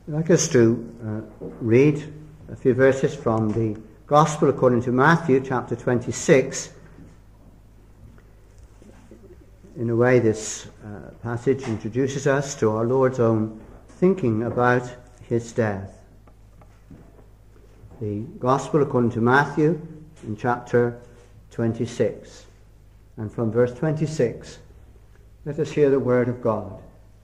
I'd like us to read a few verses from the Gospel according to Matthew, chapter 26. In a way, this passage introduces us to our Lord's own thinking about his death. The Gospel according to Matthew in chapter 26. And from verse 26, let us hear the word of God.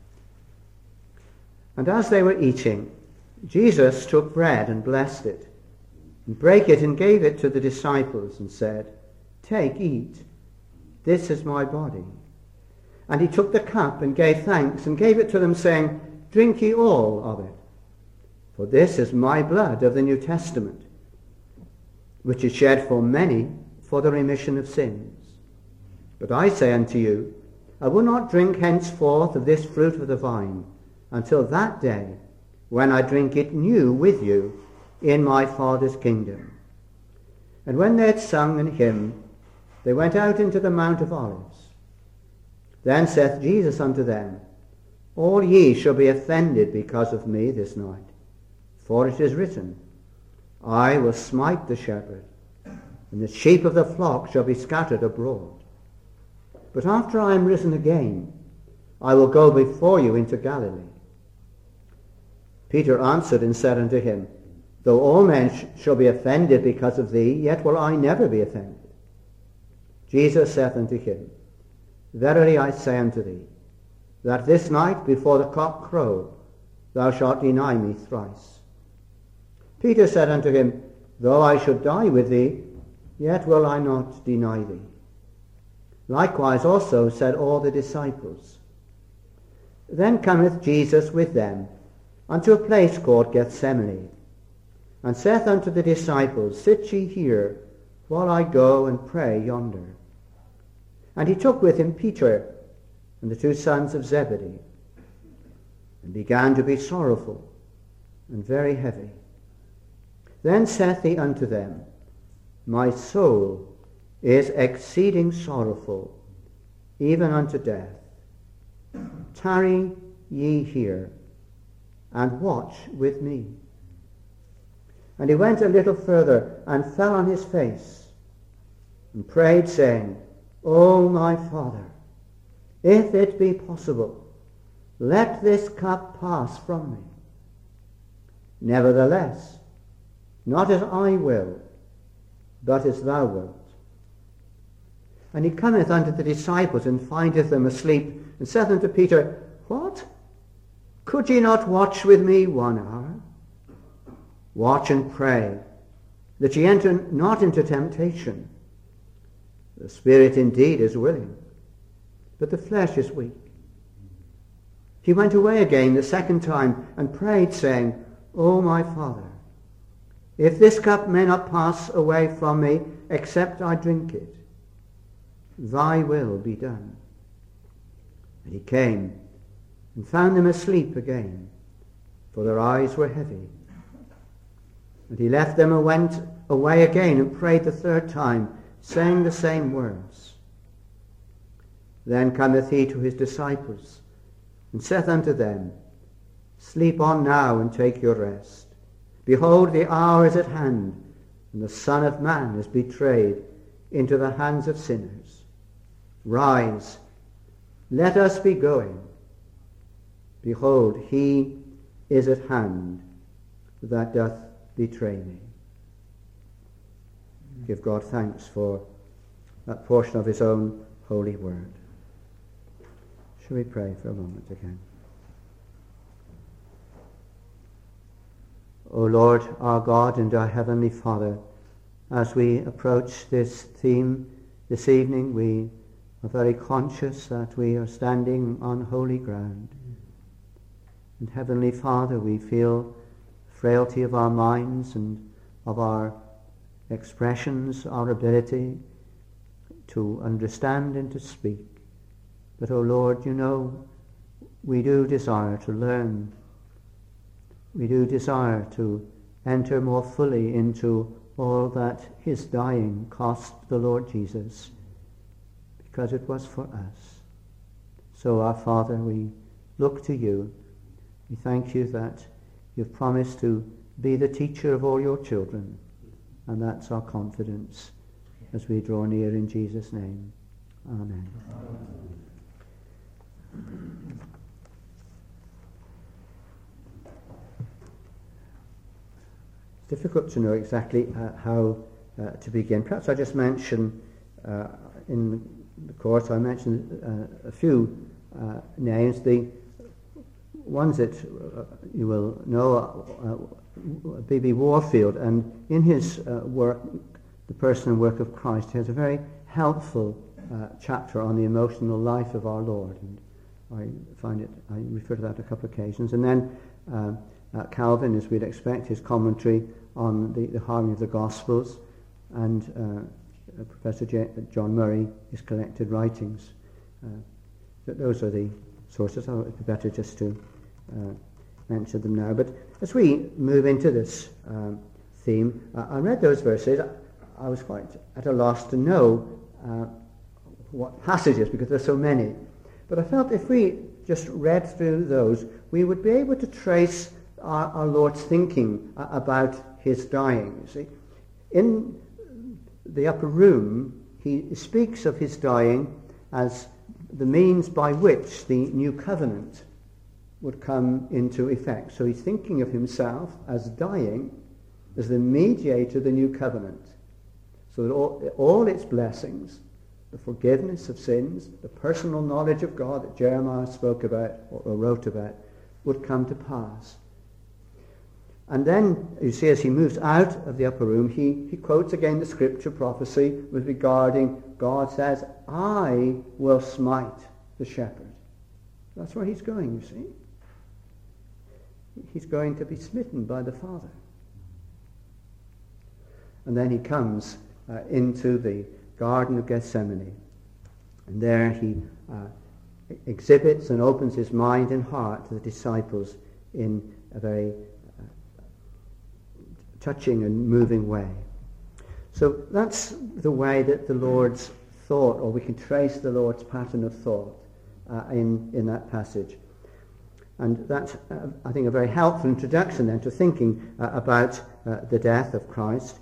And as they were eating, Jesus took bread and blessed it, and brake it and gave it to the disciples, and said, "Take, eat, this is my body." And he took the cup and gave thanks, and gave it to them, saying, "Drink ye all of it, for this is my blood of the New Testament, which is shed for many for the remission of sins. But I say unto you, I will not drink henceforth of this fruit of the vine, until that day when I drink it new with you in my Father's kingdom." And when they had sung an hymn, they went out into the Mount of Olives. Then saith Jesus unto them, "All ye shall be offended because of me this night. For it is written, I will smite the shepherd, and the sheep of the flock shall be scattered abroad. But after I am risen again, I will go before you into Galilee." Peter answered and said unto him, "Though all men shall be offended because of thee, yet will I never be offended." Jesus saith unto him, "Verily I say unto thee, that this night before the cock crow, thou shalt deny me thrice." Peter said unto him, "Though I should die with thee, yet will I not deny thee." Likewise also said all the disciples. Then cometh Jesus with them unto a place called Gethsemane, and saith unto the disciples, "Sit ye here, while I go and pray yonder." And he took with him Peter and the two sons of Zebedee, and began to be sorrowful and very heavy. Then saith he unto them, "My soul is exceeding sorrowful, even unto death. Tarry ye here, and watch with me." And he went a little further, and fell on his face, and prayed, saying, "O my Father, if it be possible, let this cup pass from me. Nevertheless, not as I will, but as thou wilt." And he cometh unto the disciples, and findeth them asleep, and saith unto Peter, "What? Could ye not watch with me 1 hour? Watch and pray, that ye enter not into temptation. The spirit indeed is willing, but the flesh is weak." He went away again the second time, and prayed, saying, "O my Father, if this cup may not pass away from me, except I drink it, thy will be done." And he came and found them asleep again, for their eyes were heavy. And he left them and went away again, and prayed the third time, saying the same words. Then cometh he to his disciples, and saith unto them, "Sleep on now, and take your rest. Behold, the hour is at hand, and the Son of Man is betrayed into the hands of sinners. Rise, let us be going. Behold, he is at hand that doth betray me." Give God thanks for that portion of his own holy word. Shall we pray for a moment again? O Lord, our God and our Heavenly Father, as we approach this theme this evening, we are very conscious that we are standing on holy ground. And Heavenly Father, we feel frailty of our minds and of our expressions, our ability to understand and to speak. But, O Lord, you know, we do desire to learn. We do desire to enter more fully into all that his dying cost the Lord Jesus, because it was for us. So, our Father, we look to you. We thank you that You've promised to be the teacher of all your children. And that's our confidence as we draw near in Jesus' name. Amen. It's difficult to know exactly how to begin. Perhaps I just mention in the course I mentioned a few names. The ones that you will know B.B. Warfield, and in his work, The Person and Work of Christ, he has a very helpful chapter on the emotional life of our Lord, and I refer to that a couple of occasions. And then Calvin, as we'd expect, his commentary on the harmony of the Gospels, and Professor John Murray, his collected writings. Those are the sources. It would be better just to mention them now. But as we move into this theme, I read those verses. I was quite at a loss to know what passages, because there are so many. But I felt if we just read through those, we would be able to trace our Lord's thinking about his dying. You see, in the upper room, he speaks of his dying as the means by which the new covenant would come into effect. So he's thinking of himself as dying as the mediator of the new covenant. So that all its blessings, the forgiveness of sins, the personal knowledge of God that Jeremiah spoke about or wrote about, would come to pass. And then, you see, as he moves out of the upper room, he quotes again the scripture prophecy with regarding God says, I will smite the shepherd. That's where he's going, you see. He's going to be smitten by the Father. And then he comes into the Garden of Gethsemane. And there he exhibits and opens his mind and heart to the disciples in a very touching and moving way. So that's the way that the Lord's thought, or we can trace the Lord's pattern of thought in that passage. And that's, I think, a very helpful introduction then to thinking about the death of Christ.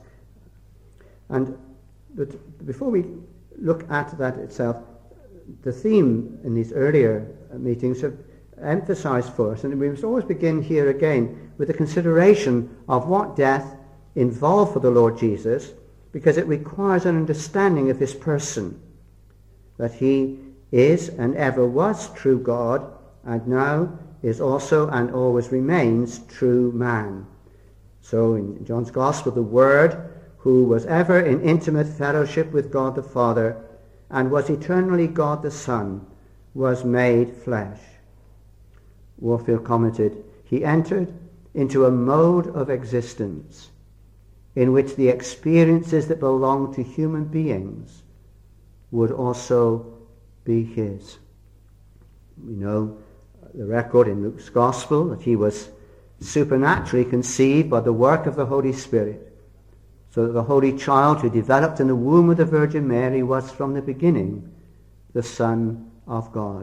But before we look at that itself, the theme in these earlier meetings have emphasized for us, and we must always begin here again with a consideration of what death involved for the Lord Jesus, because it requires an understanding of his person, that he is and ever was true God, and now is also and always remains true man. So in John's Gospel, the Word, who was ever in intimate fellowship with God the Father, and was eternally God the Son, was made flesh. Warfield commented, he entered into a mode of existence in which the experiences that belong to human beings would also be his. We know the record in Luke's Gospel that he was supernaturally conceived by the work of the Holy Spirit, so that the Holy Child who developed in the womb of the Virgin Mary was from the beginning the Son of God.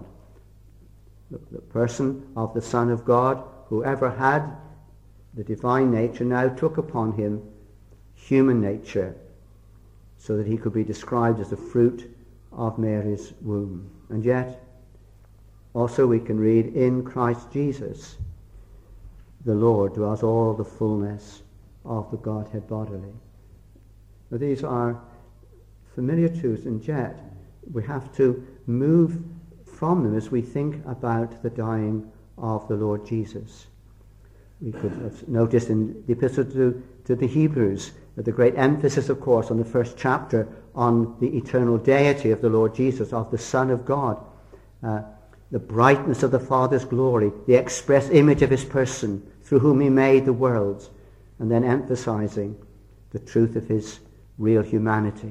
The person of the Son of God, whoever had the divine nature, now took upon him human nature, so that he could be described as the fruit of Mary's womb. And yet, also we can read, in Christ Jesus, the Lord dwells all the fullness of the Godhead bodily. Now, these are familiar truths, and yet we have to move from them as we think about the dying of the Lord Jesus. We could have noticed in the epistle to the Hebrews that the great emphasis, of course, on the first chapter on the eternal deity of the Lord Jesus, of the Son of God, the brightness of the Father's glory, the express image of his person, through whom he made the worlds, and then emphasizing the truth of his real humanity.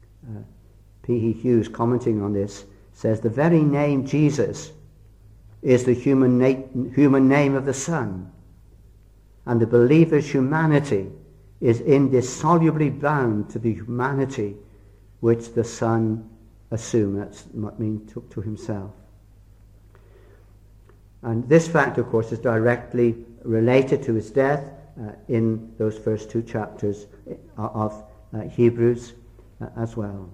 P.E. Hughes, commenting on this, says, the very name Jesus is the human name of the Son, and the believer's humanity is indissolubly bound to the humanity which the Son assumed. That's what means took to himself. And this fact, of course, is directly related to his death in those first 2 chapters of Hebrews as well.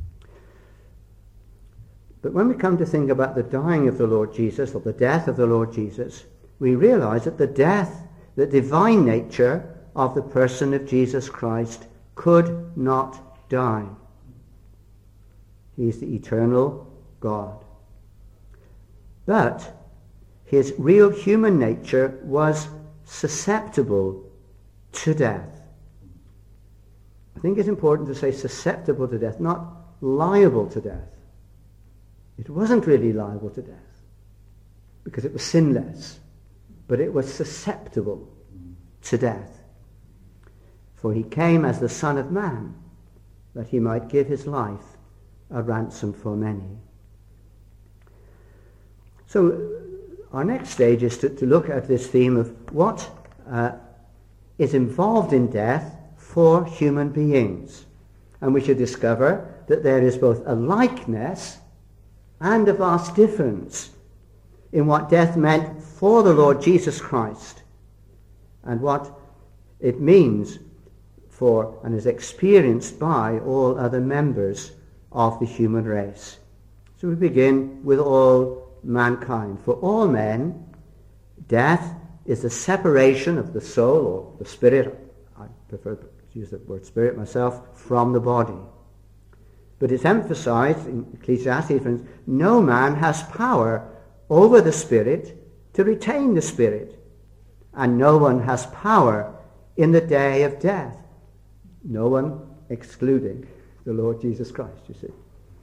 But when we come to think about the dying of the Lord Jesus, or the death of the Lord Jesus, we realize that the divine nature of the person of Jesus Christ could not die. He is the eternal God. But his real human nature was susceptible to death. I think it's important to say susceptible to death, not liable to death. It wasn't really liable to death because it was sinless, but it was susceptible to death. For he came as the Son of Man, that he might give his life a ransom for many. So our next stage is to look at this theme of what is involved in death for human beings. And we should discover that there is both a likeness and a vast difference in what death meant for the Lord Jesus Christ and what it means for and is experienced by all other members of the human race. So we begin with all mankind. For all men, death is the separation of the soul or the spirit, I prefer to use the word spirit myself, from the body. But it's emphasized in Ecclesiastes, for instance, no man has power over the spirit to retain the spirit, and no one has power in the day of death. No one excluding the Lord Jesus Christ, you see.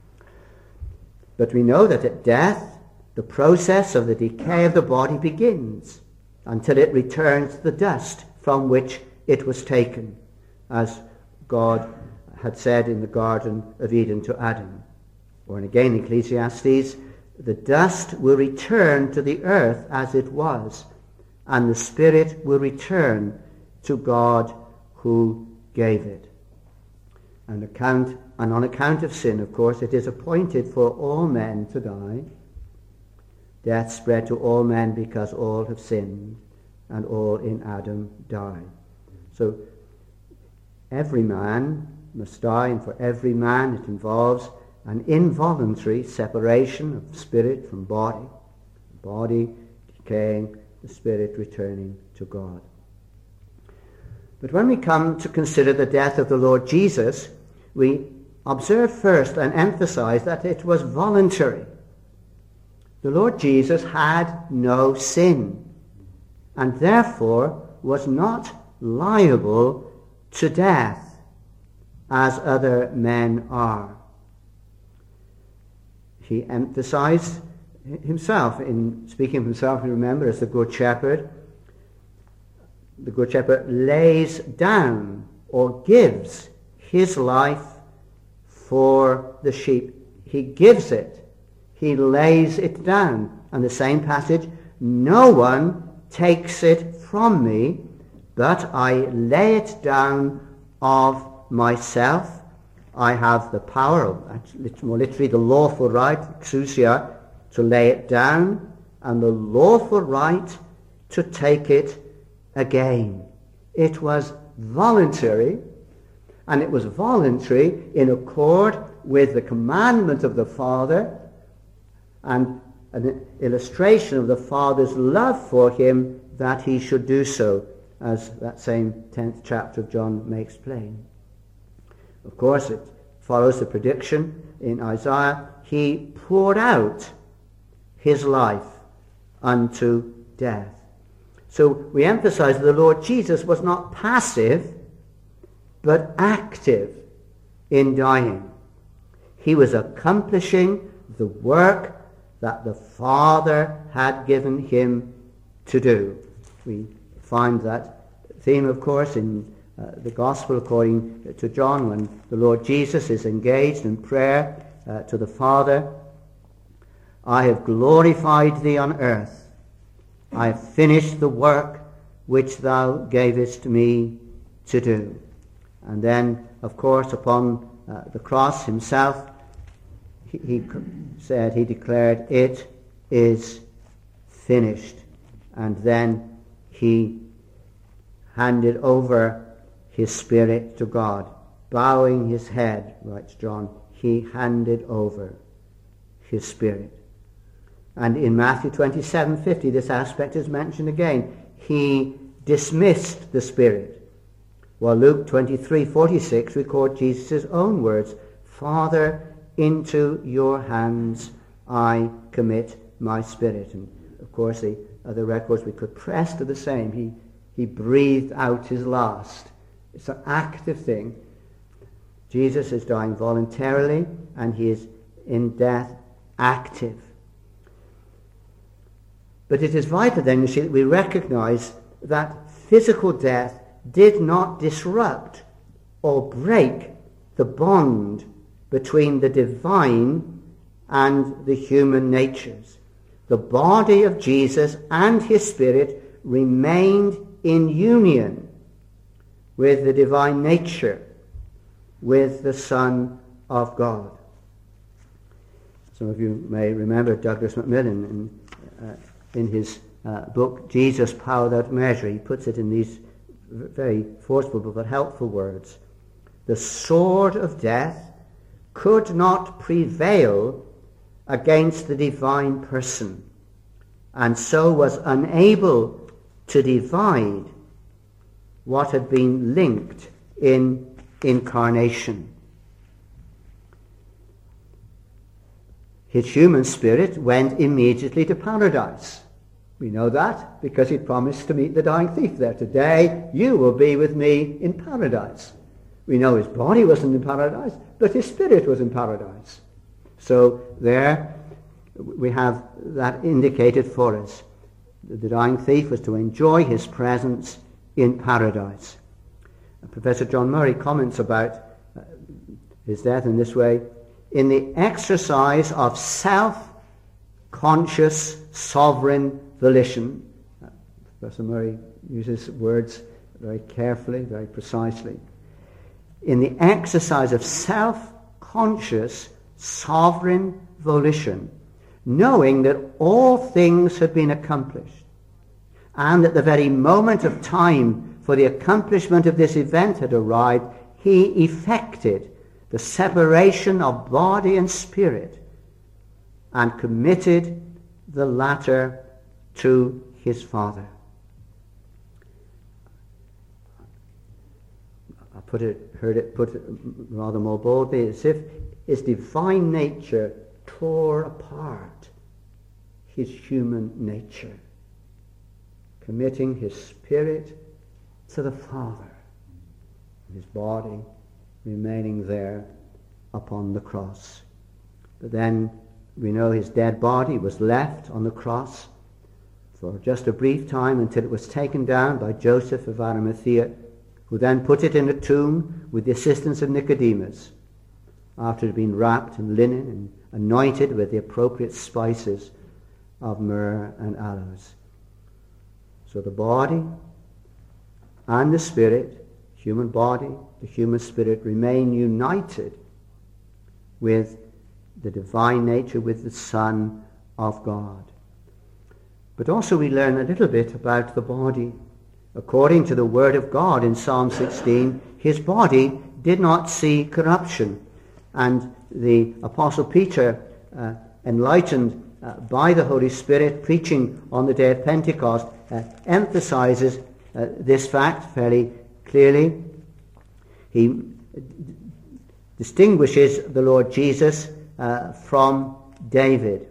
But we know that at death, the process of the decay of the body begins until it returns to the dust from which it was taken, as God had said in the Garden of Eden to Adam. Or again in Ecclesiastes, the dust will return to the earth as it was, and the spirit will return to God who gave it. And on account of sin, of course, it is appointed for all men to die. Death spread to all men because all have sinned, and all in Adam die. So every man must die, and for every man it involves an involuntary separation of spirit from body, body decaying, the spirit returning to God. But when we come to consider the death of the Lord Jesus, we observe first and emphasize that it was voluntary. The Lord Jesus had no sin, and therefore was not liable to death as other men are. He emphasized himself in speaking of himself, you remember, as the Good Shepherd. The Good Shepherd lays down or gives his life for the sheep. He gives it. He lays it down. And the same passage, no one takes it from me, but I lay it down of myself. I have the power, more literally the lawful right, exousia, to lay it down, and the lawful right to take it again. It was voluntary, and it was voluntary in accord with the commandment of the Father and an illustration of the Father's love for him that he should do so, as that same 10th chapter of John makes plain. Of course, it follows the prediction in Isaiah. He poured out his life unto death. So we emphasize that the Lord Jesus was not passive, but active in dying. He was accomplishing the work that the Father had given him to do. We find that theme, of course, in the Gospel according to John, when the Lord Jesus is engaged in prayer to the Father. I have glorified thee on earth. I have finished the work which thou gavest me to do. And then, of course, upon the cross himself, he declared, it is finished. And then he handed over his spirit to God. Bowing his head, writes John, he handed over his spirit. And in Matthew 27:50, this aspect is mentioned again. He dismissed the spirit. While Luke 23:46 records Jesus' own words, Father, into your hands I commit my spirit. And of course the other records we could press to the same. He breathed out his last. It's an active thing. Jesus is dying voluntarily, and he is in death active. But it is vital then, you see, that we recognize that physical death did not disrupt or break the bond between the divine and the human natures. The body of Jesus and his spirit remained in union with the divine nature, with the Son of God. Some of you may remember Douglas Macmillan in his book, Jesus, Power Without Measure. He puts it in these very forceful but helpful words. The sword of death could not prevail against the divine person, and so was unable to divide what had been linked in incarnation. His human spirit went immediately to paradise. We know that because he promised to meet the dying thief there. Today you will be with me in paradise. We know his body wasn't in paradise, but his spirit was in paradise. So there we have that indicated for us. The dying thief was to enjoy his presence in paradise. Professor John Murray comments about his death in this way: in the exercise of self-conscious sovereign volition. Professor Murray uses words very carefully, very precisely. In the exercise of self-conscious sovereign volition, knowing that all things had been accomplished, and that the very moment of time for the accomplishment of this event had arrived, he effected the separation of body and spirit and committed the latter to his Father. Heard it put rather more boldly, as if his divine nature tore apart his human nature, committing his spirit to the Father, his body remaining there upon the cross. But then we know his dead body was left on the cross for just a brief time until it was taken down by Joseph of Arimathea, who then put it in a tomb with the assistance of Nicodemus, after it had been wrapped in linen and anointed with the appropriate spices of myrrh and aloes. So the body and the spirit, human body, the human spirit, remain united with the divine nature, with the Son of God. But also we learn a little bit about the body. According to the Word of God in Psalm 16, his body did not see corruption. And the Apostle Peter, enlightened by the Holy Spirit, preaching on the day of Pentecost, emphasizes this fact fairly clearly. He distinguishes the Lord Jesus from David.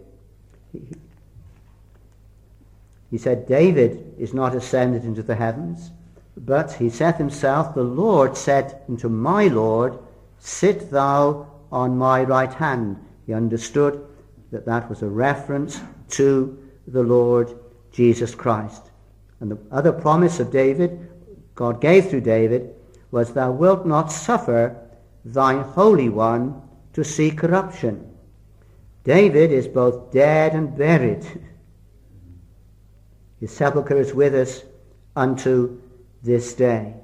He said, David is not ascended into the heavens, but he saith himself, the Lord said unto my Lord, sit thou on my right hand. He understood that that was a reference to the Lord Jesus Christ. And the other promise of David, God gave through David, was, thou wilt not suffer thine Holy One to see corruption. David is both dead and buried. His sepulchre is with us unto this day.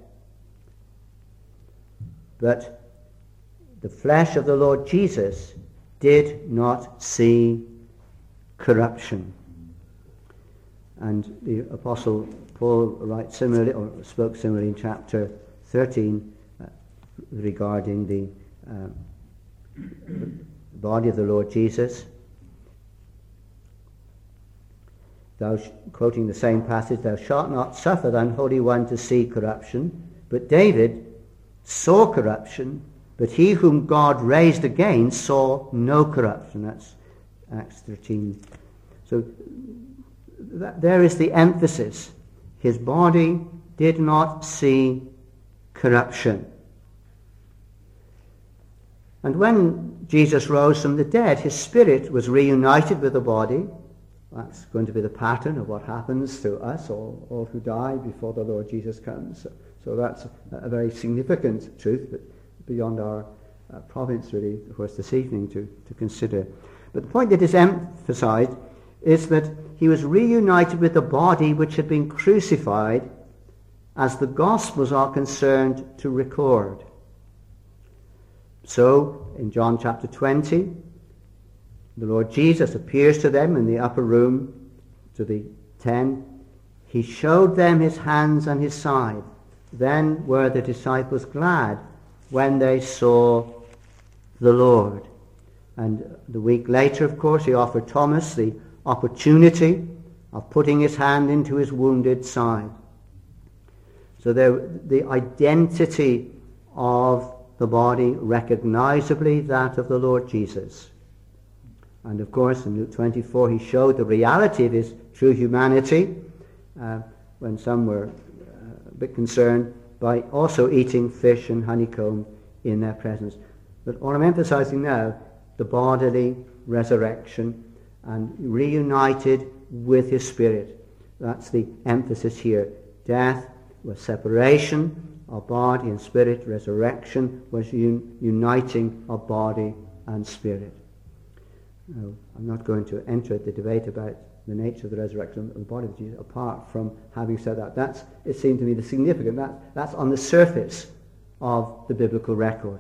But the flesh of the Lord Jesus did not see corruption. And the Apostle Paul writes similarly, or spoke similarly in chapter 13 regarding the body of the Lord Jesus. Quoting the same passage, thou shalt not suffer thine Holy One to see corruption. But David saw corruption, but he whom God raised again saw no corruption. That's Acts 13. So there is the emphasis. His body did not see corruption. And when Jesus rose from the dead, his spirit was reunited with the body. That's going to be the pattern of what happens to us, all who die before the Lord Jesus comes. So that's a very significant truth, but beyond our province, really, of course, this evening to consider. But the point that is emphasized is that he was reunited with the body which had been crucified, as the Gospels are concerned to record. So, in John chapter 20, the Lord Jesus appears to them in the upper room, to the 10. He showed them his hands and his side. Then were the disciples glad when they saw the Lord. And the week later, of course, he offered Thomas the opportunity of putting his hand into his wounded side. So the identity of the body, recognizably that of the Lord Jesus. And of course, in Luke 24, he showed the reality of his true humanity when some were a bit concerned by also eating fish and honeycomb in their presence. But all I'm emphasizing now, the bodily resurrection and reunited with his spirit. That's the emphasis here. Death was separation of body and spirit. Resurrection was uniting of body and spirit. Now, I'm not going to enter the debate about the nature of the resurrection of the body of Jesus, apart from having said that. It seemed to me the significant. That's on the surface of the biblical record.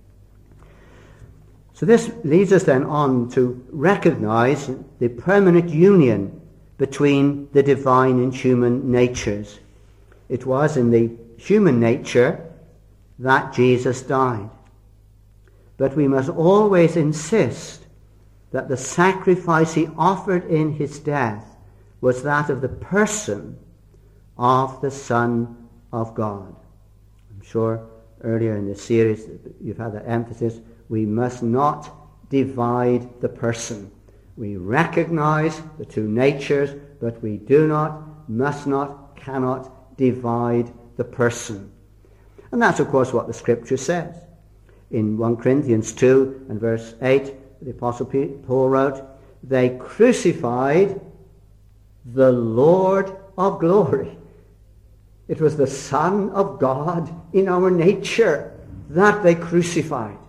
So this leads us then on to recognize the permanent union between the divine and human natures. It was in the human nature that Jesus died. But we must always insist that the sacrifice he offered in his death was that of the person of the Son of God. I'm sure earlier in the series you've had that emphasis. We must not divide the person. We recognize the two natures, but we do not, must not, cannot divide the person. And that's, of course, what the Scripture says. In 1 Corinthians 2 and verse 8, the Apostle Paul wrote, they crucified the Lord of glory. It was the Son of God in our nature that they crucified.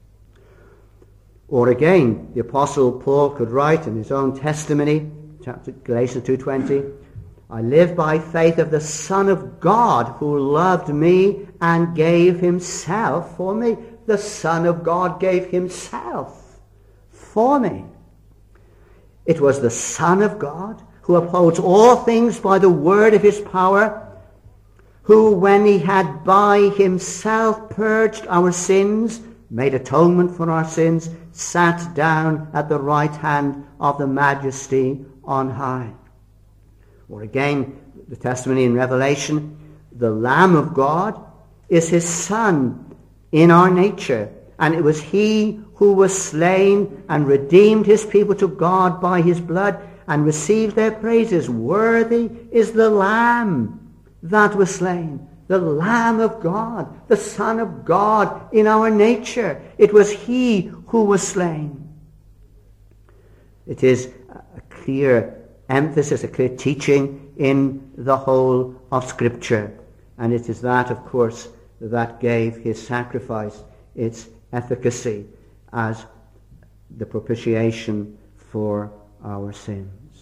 Or again, the Apostle Paul could write in his own testimony, chapter Galatians 2:20, I live by faith of the Son of God who loved me and gave himself for me. The Son of God gave himself for me. It was the Son of God who upholds all things by the word of his power, who when he had by himself purged our sins, made atonement for our sins, sat down at the right hand of the Majesty on high. Or again, the testimony in Revelation, the Lamb of God is his Son in our nature, and it was he who was slain and redeemed his people to God by his blood and received their praises. Worthy is the Lamb that was slain, the Lamb of God, the Son of God in our nature. It was he who was slain. It is a clear emphasis, a clear teaching in the whole of Scripture. And it is that, of course, that gave his sacrifice its efficacy as the propitiation for our sins.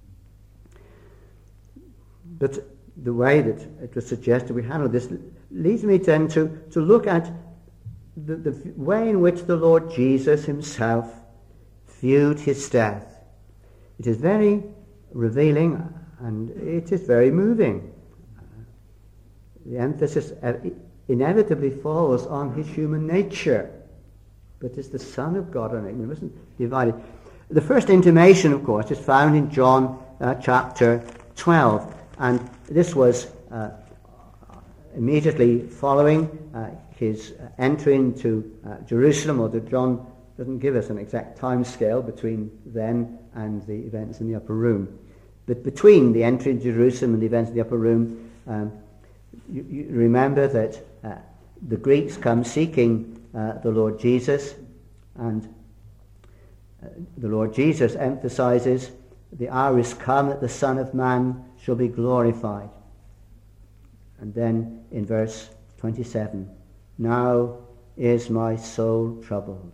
But the way that it was suggested we handle this leads me then to look at the way in which the Lord Jesus himself viewed his death. It is very revealing, And it is very moving. The emphasis inevitably falls on his human nature. But it's the Son of God, and we mustn't divide it. The first intimation, of course, is found in John chapter 12. And this was immediately following his entry into Jerusalem, although John doesn't give us an exact time scale between then and the events in the upper room. But between the entry into Jerusalem and the events in the upper room, you remember that the Greeks come seeking the Lord Jesus, and the Lord Jesus emphasizes, the hour is come that the Son of Man shall be glorified. And then in verse 27, now is my soul troubled.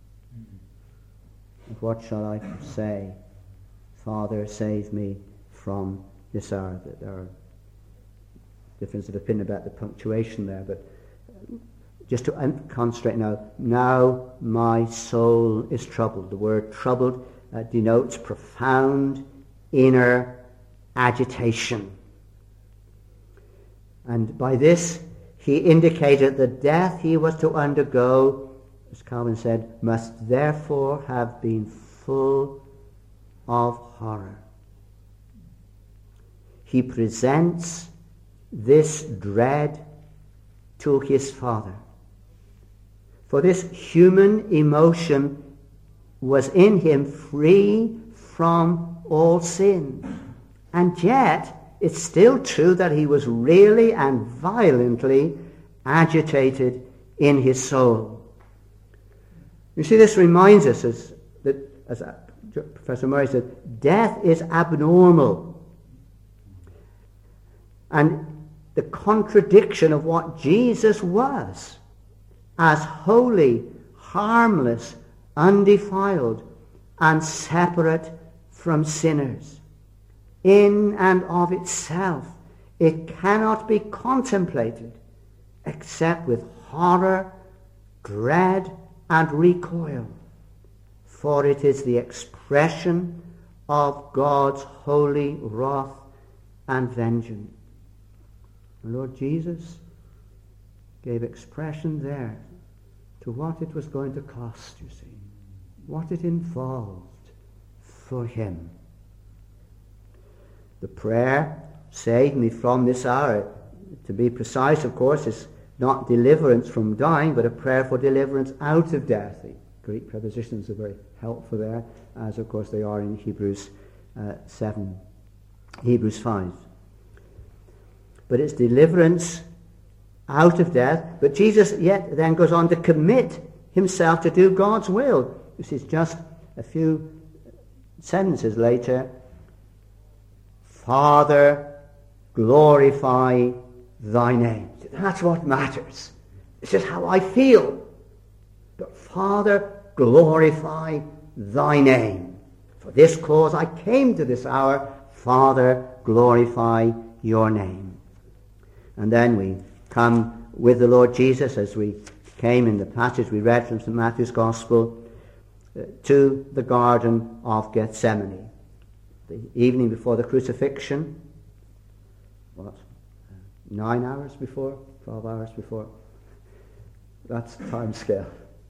And what shall I say? Father, save me from this hour. There are differences of opinion about the punctuation there, but just to concentrate now my soul is troubled. The word troubled denotes profound inner agitation. And by this, he indicated the death he was to undergo, as Calvin said, must therefore have been full of horror. He presents this dread to his Father. For this human emotion was in him free from all sin. And yet, it's still true that he was really and violently agitated in his soul. You see, this reminds us, as Professor Murray said, death is abnormal. And the contradiction of what Jesus was, as holy, harmless, undefiled, and separate from sinners. In and of itself, it cannot be contemplated except with horror, dread, and recoil, for it is the expression of God's holy wrath and vengeance. The Lord Jesus gave expression there to what it was going to cost, you see, what it involved for him. The prayer, save me from this hour, to be precise, of course, is not deliverance from dying, but a prayer for deliverance out of death. The Greek prepositions are very helpful there, as of course they are in Hebrews 7, Hebrews 5. But it's deliverance out of death. But Jesus yet then goes on to commit himself to do God's will. This is just a few sentences later. Father, glorify thy name. That's what matters. It's just how I feel. But Father, glorify thy name. For this cause I came to this hour. Father, glorify your name. And then we come with the Lord Jesus, as we came in the passage we read from St. Matthew's Gospel, to the Garden of Gethsemane. The evening before the crucifixion, 9 hours before, 12 hours before. That's the time scale.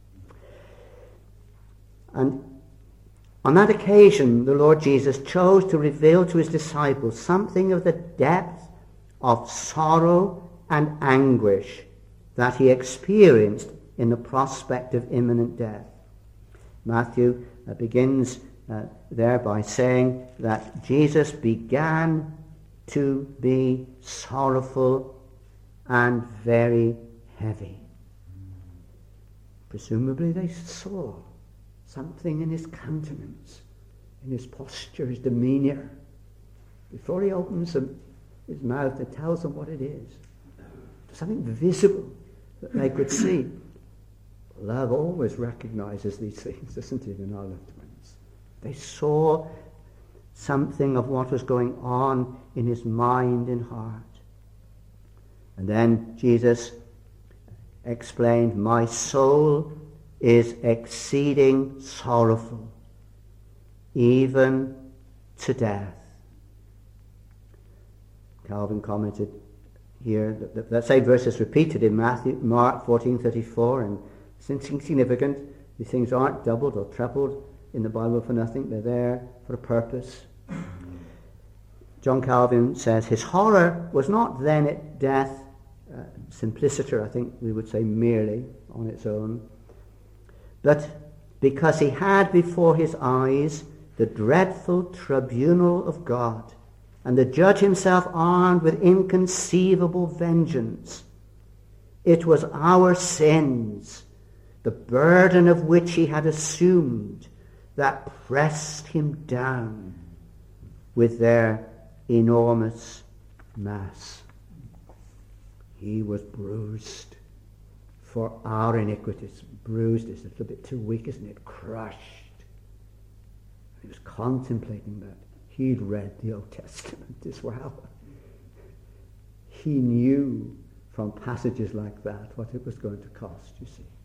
And on that occasion, the Lord Jesus chose to reveal to his disciples something of the depth of sorrow and anguish that he experienced in the prospect of imminent death. Matthew begins there by saying that Jesus began to be sorrowful and very heavy. Presumably they saw something in his countenance, in his posture, his demeanor, before he opens his mouth and tells them what it is. Something visible that they could see. Love always recognizes these things, doesn't it, in our loved ones? They saw something of what was going on in his mind and heart. And then Jesus explained, my soul is exceeding sorrowful, even to death. Calvin commented here that same verse is repeated in Mark 14:34, and it's insignificant. These things aren't doubled or trebled in the Bible for nothing. They're there for a purpose. John Calvin says, his horror was not then at death, simpliciter, I think we would say, merely on its own, but because he had before his eyes the dreadful tribunal of God, and the judge himself armed with inconceivable vengeance. It was our sins, the burden of which he had assumed, that pressed him down with their enormous mass. He was bruised for our iniquities. Bruised is a little bit too weak, isn't it? Crushed. He was contemplating that. He'd read the Old Testament as well. He knew from passages like that what it was going to cost, you see.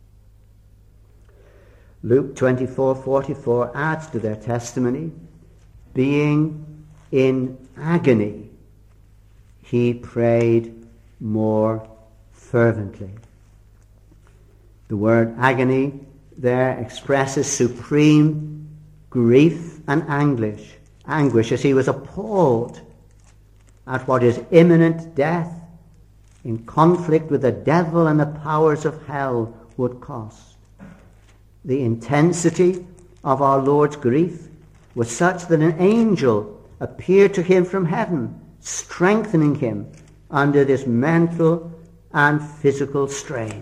Luke 24:44 adds to their testimony, being in agony, he prayed more fervently. The word agony there expresses supreme grief and anguish as he was appalled at what his imminent death in conflict with the devil and the powers of hell would cost. The intensity of our Lord's grief was such that an angel appeared to him from heaven, strengthening him under this mental and physical strain.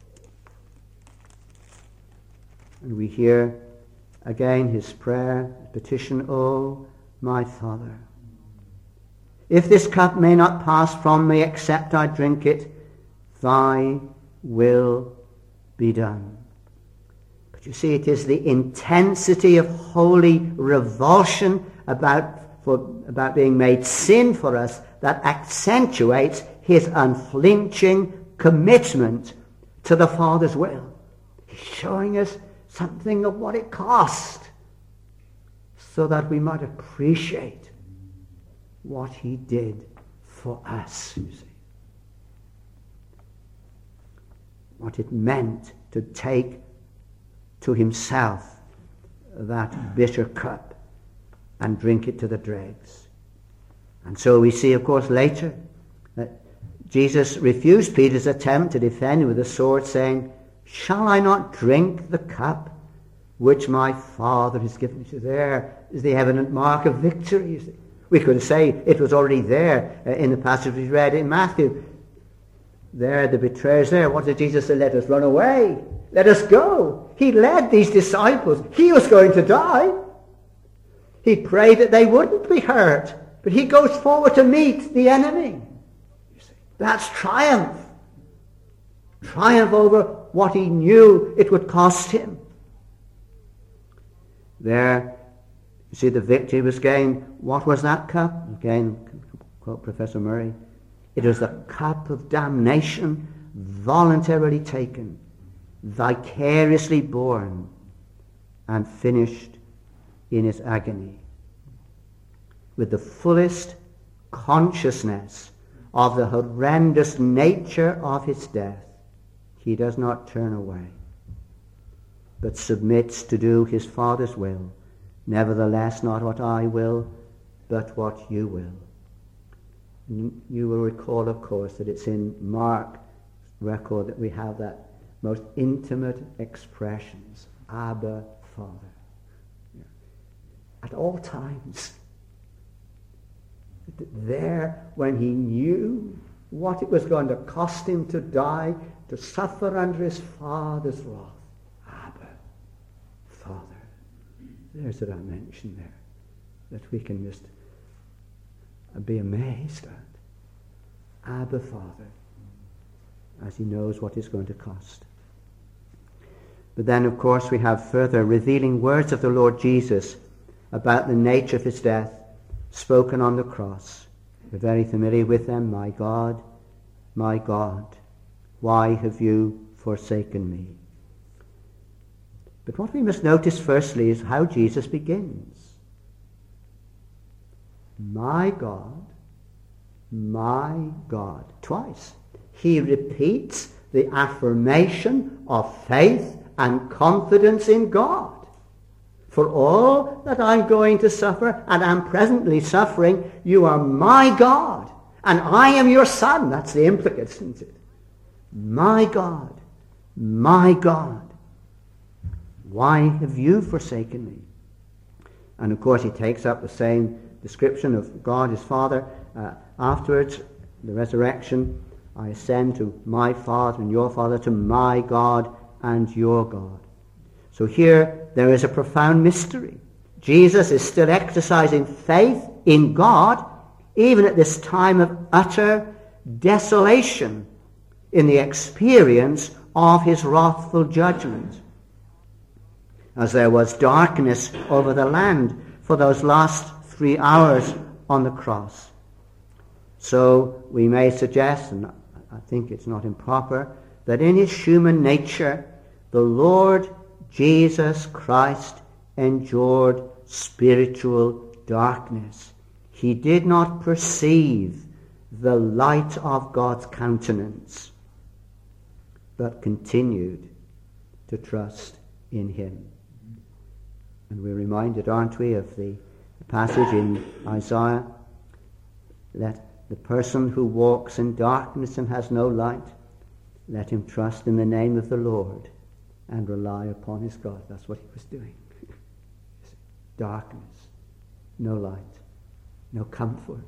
And we hear again his prayer, his petition, "O my Father, if this cup may not pass from me except I drink it, thy will be done." But you see, it is the intensity of holy revulsion about being made sin for us that accentuates his unflinching commitment to the Father's will. He's showing us something of what it cost so that we might appreciate what he did for us, you see. What it meant to take to himself that bitter cup and drink it to the dregs. And so we see, of course, later that Jesus refused Peter's attempt to defend him with a sword, saying, "Shall I not drink the cup which my Father has given me?" There is the evident mark of victory, you see. We could say it was already there in the passage we read in Matthew. There, the betrayers there. What did Jesus say? Let us run away. Let us go. He led these disciples. He was going to die. He prayed that they wouldn't be hurt. But he goes forward to meet the enemy. You see, that's triumph. Triumph over what he knew it would cost him. There, you see, the victory was gained. What was that cup? Again, quote Professor Murray. It was the cup of damnation, voluntarily taken, vicariously borne, and finished in his agony. With the fullest consciousness of the horrendous nature of his death, he does not turn away, but submits to do his Father's will. Nevertheless, not what I will, but what you will. You will recall, of course, that it's in Mark's record that we have that most intimate expressions, Abba, Father. At all times. There, when he knew what it was going to cost him to die, to suffer under his Father's wrath. Abba, Father. There's a dimension there that we can just be amazed at. Abba, Father, as he knows what it's going to cost. But then, of course, we have further revealing words of the Lord Jesus about the nature of his death, spoken on the cross. We're very familiar with them. My God, why have you forsaken me? But what we must notice firstly is how Jesus begins. My God, my God. Twice. He repeats the affirmation of faith and confidence in God. For all that I'm going to suffer, and am presently suffering, you are my God, and I am your son. That's the implicate, isn't it? My God, my God, why have you forsaken me? And of course he takes up the same description of God his Father. Afterwards, the resurrection, I ascend to my Father and your Father, to my God and your God. So here there is a profound mystery. Jesus is still exercising faith in God, even at this time of utter desolation in the experience of his wrathful judgment. As there was darkness over the land for those last 3 hours on the cross. So we may suggest, and I think it's not improper, that in his human nature, the Lord Jesus Christ endured spiritual darkness. He did not perceive the light of God's countenance, but continued to trust in him. And we're reminded, aren't we, of the passage in Isaiah, let the person who walks in darkness and has no light, let him trust in the name of the Lord and rely upon his God. That's what he was doing. Darkness, no light, no comfort,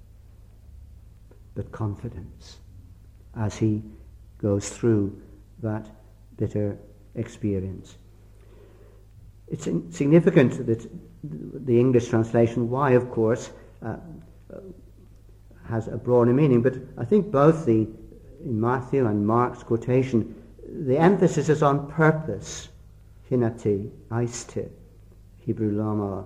but confidence as he goes through that bitter experience. It's significant that the English translation, why, of course, has a broader meaning, but I think both in Matthew and Mark's quotation, the emphasis is on purpose. Hinati, aiste, Hebrew lama,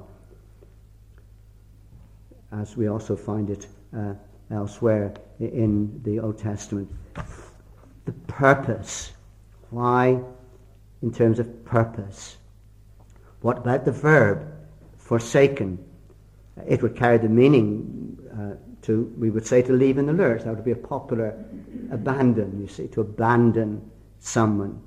as we also find it elsewhere in the Old Testament. The purpose. Why in terms of purpose? What about the verb, forsaken? It would carry the meaning we would say, to leave in the lurch. That would be a popular abandon, you see, to abandon someone.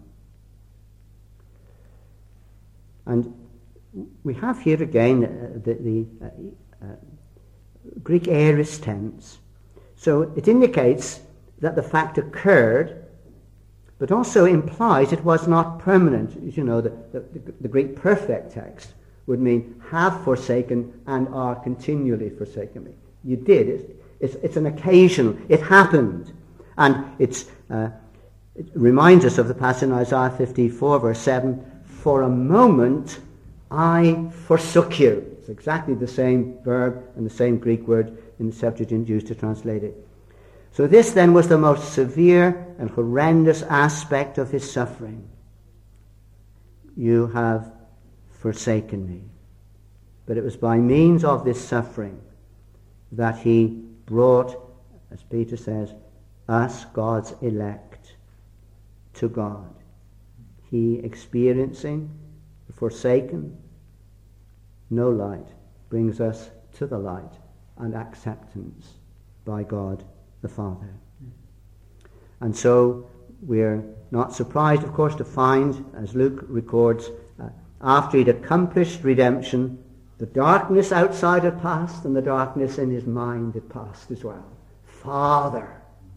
And we have here again the Greek aorist tense. So it indicates that the fact occurred, but also implies it was not permanent. As you know, the Greek perfect text would mean have forsaken and are continually forsaken me. You did. It's an occasional. It happened. And it reminds us of the passage in Isaiah 54, verse 7, for a moment I forsook you. It's exactly the same verb and the same Greek word in the Septuagint used to translate it. So this then was the most severe and horrendous aspect of his suffering. You have forsaken me. But it was by means of this suffering that he brought, as Peter says, us, God's elect, to God. He experiencing the forsaken, no light, brings us to the light and acceptance by God the Father. And so we're not surprised, of course, to find, as Luke records, after he'd accomplished redemption, the darkness outside had passed, and the darkness in his mind had passed as well. Father,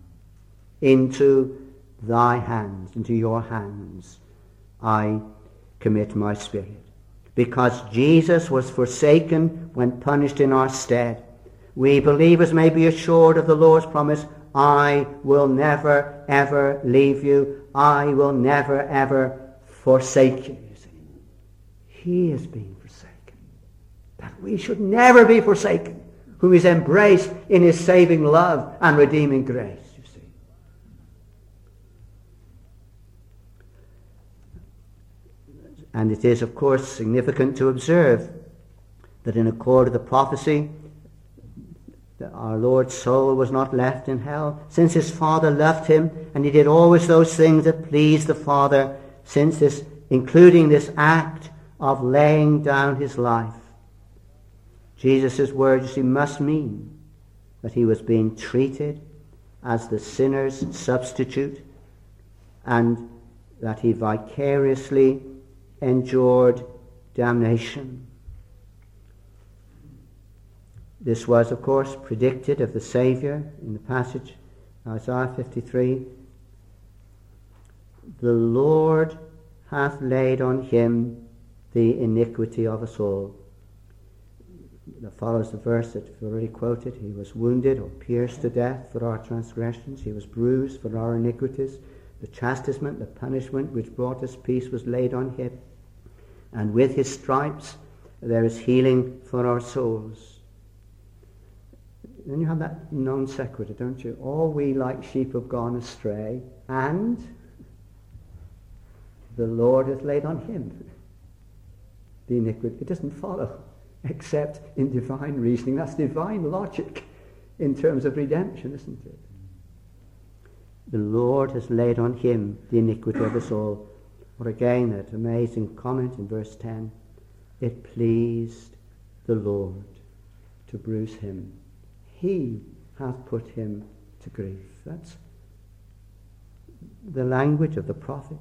into thy hands, into your hands, I commit my spirit. Because Jesus was forsaken when punished in our stead, we believers may be assured of the Lord's promise, I will never, ever leave you. I will never, ever forsake you. He is being forsaken. That we should never be forsaken, whom he's embraced in his saving love and redeeming grace, you see. And it is, of course, significant to observe that in accord with the prophecy, that our Lord's soul was not left in hell, since his Father loved him, and he did always those things that pleased the Father, since this, including this act of laying down his life. Jesus' words, you see, must mean that he was being treated as the sinner's substitute, and that he vicariously endured damnation. This was, of course, predicted of the Saviour in the passage, Isaiah 53. The Lord hath laid on him the iniquity of us all. That follows the verse that we've already quoted. He was wounded or pierced to death for our transgressions. He was bruised for our iniquities. The chastisement, the punishment which brought us peace was laid on him. And with his stripes there is healing for our souls. Then you have that non sequitur, don't you? All we like sheep have gone astray, and the Lord has laid on him the iniquity. It doesn't follow, except in divine reasoning. That's divine logic in terms of redemption, isn't it? The Lord has laid on him the iniquity of us all. Or again, that amazing comment in verse 10. It pleased the Lord to bruise him. He hath put him to grief. That's the language of the prophet.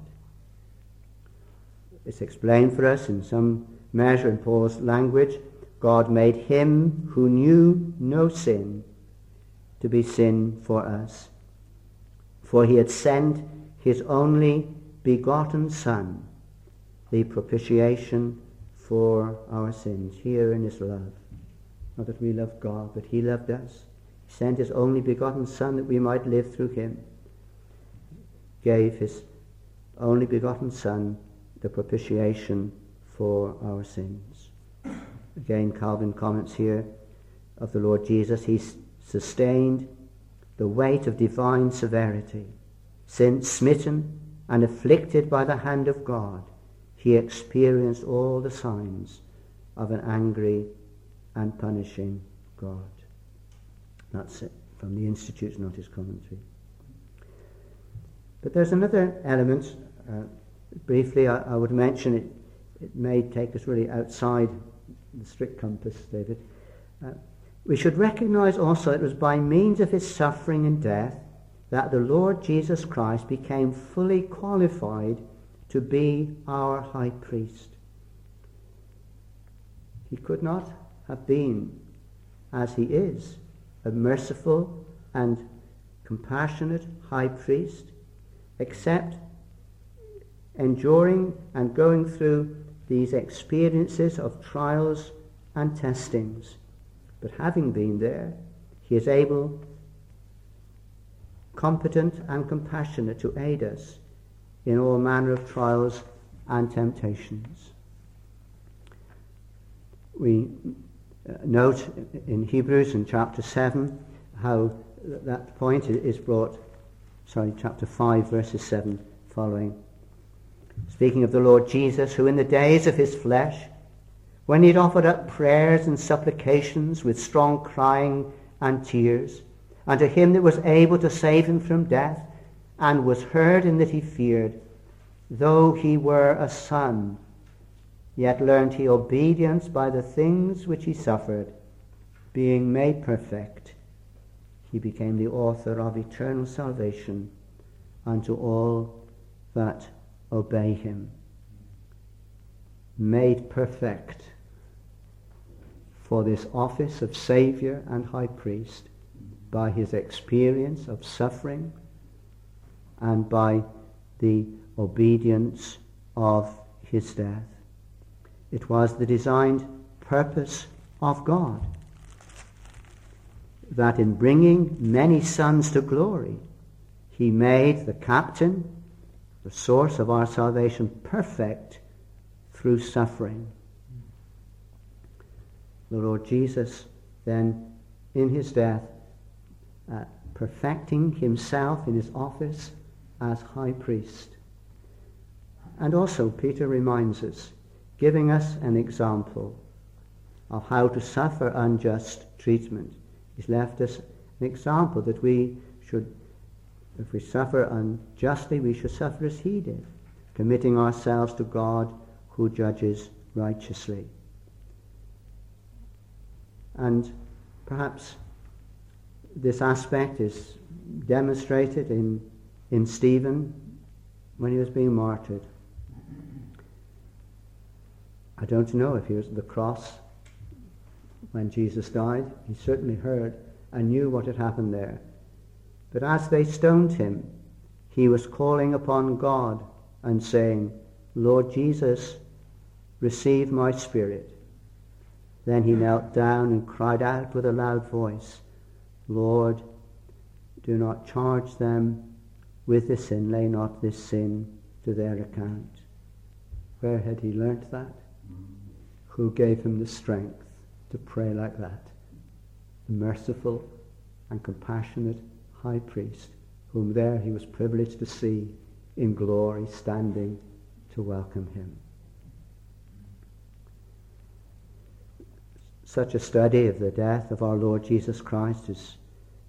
It's explained for us in some measure in Paul's language. God made him who knew no sin to be sin for us. For he had sent his only begotten Son, the propitiation for our sins, here in his love. Not that we love God, but he loved us. He sent his only begotten Son that we might live through him. Gave his only begotten Son the propitiation for our sins. Again, Calvin comments here of the Lord Jesus. He sustained the weight of divine severity, since smitten and afflicted by the hand of God, he experienced all the signs of an angry and punishing God. That's it from the Institute's Notice Commentary. But there's another element. Briefly, I would mention it. It may take us really outside the strict compass, David. We should recognize also it was by means of his suffering and death that the Lord Jesus Christ became fully qualified to be our high priest. He could not have been, as he is, a merciful and compassionate high priest, except enduring and going through these experiences of trials and testings. But having been there, he is able, competent and compassionate to aid us in all manner of trials and temptations. We note in Hebrews in chapter 7 how that point is brought, chapter 5 verses 7 following. Speaking of the Lord Jesus, who in the days of his flesh, when he had offered up prayers and supplications with strong crying and tears, unto him that was able to save him from death, and was heard in that he feared, though he were a son, yet learned he obedience by the things which he suffered, being made perfect, he became the author of eternal salvation unto all that obey him. Made perfect for this office of Saviour and High Priest by his experience of suffering and by the obedience of his death. It was the designed purpose of God that in bringing many sons to glory, he made the captain, the source of our salvation, perfect through suffering. The Lord Jesus then, in his death, perfecting himself in his office as high priest. And also, Peter reminds us, giving us an example of how to suffer unjust treatment. He's left us an example that we should, if we suffer unjustly, we should suffer as he did, committing ourselves to God who judges righteously. And perhaps this aspect is demonstrated in Stephen when he was being martyred. I don't know if he was at the cross when Jesus died. He certainly heard and knew what had happened there. But as they stoned him, he was calling upon God and saying, Lord Jesus, receive my spirit. Then he knelt down and cried out with a loud voice, Lord, do not charge them with this sin, lay not this sin to their account. Where had he learnt that? Who gave him the strength to pray like that? The merciful and compassionate high priest, whom there he was privileged to see in glory standing to welcome him. Such a study of the death of our Lord Jesus Christ has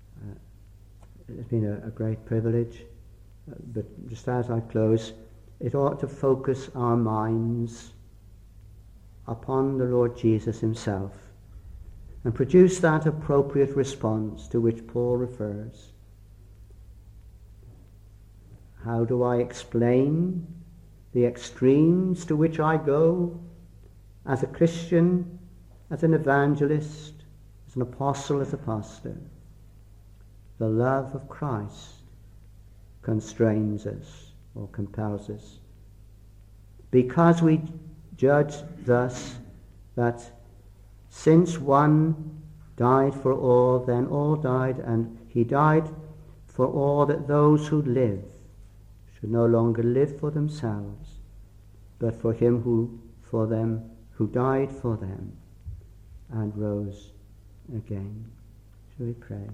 been a great privilege. But just as I close, it ought to focus our minds upon the Lord Jesus himself and produce that appropriate response to which Paul refers. How do I explain the extremes to which I go as a Christian, as an evangelist, as an apostle, as a pastor? The love of Christ constrains us or compels us. Because we judge thus that since one died for all, then all died, and he died for all, that those who live should no longer live for themselves, but for him who died for them and rose again. Shall we pray?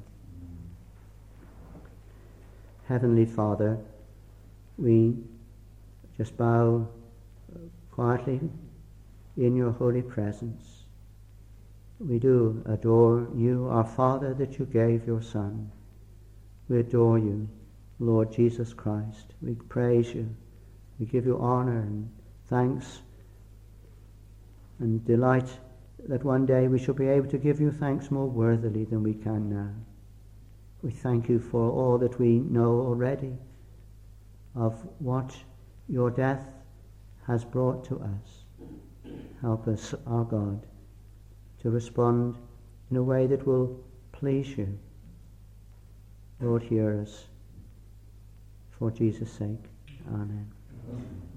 Heavenly Father, we just bow quietly in your holy presence. We do adore you, our Father, that you gave your Son. We adore you, Lord Jesus Christ. We praise you. We give you honor and thanks and delight that one day we shall be able to give you thanks more worthily than we can now. We thank you for all that we know already of what your death has brought to us. Help us, our God, to respond in a way that will please you. Lord, hear us. For Jesus' sake. Amen.